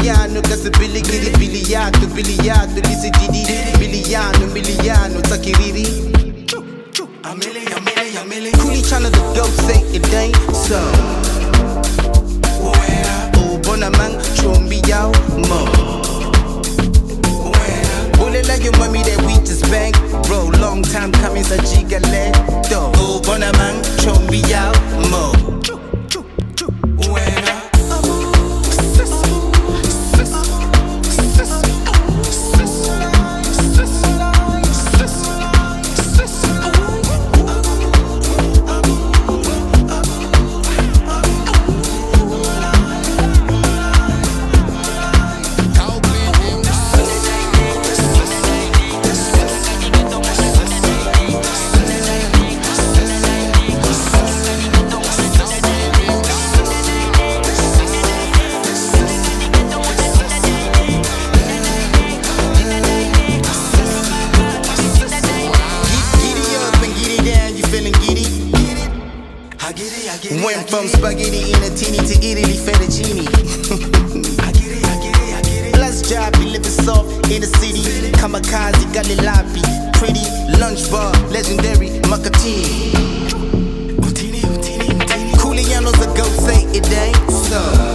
Miliano, kasabili giri, biliato, lisi didi, miliano, takiriri. Coolie tryna the dope, say it ain't so. Oh, bonaman, chombi yao, mo. Bullet like your mommy that we just bang, bro. Long time coming, sa jigale, do. Oh, bonaman, chombi yao, mo. Went from spaghetti in a teeny to Italy fettuccine. I get it. Plus job, be living soft in the city. Kamikaze, Galilapi, pretty lunch bar, legendary Macatini. Coolianos a go say it ain't so.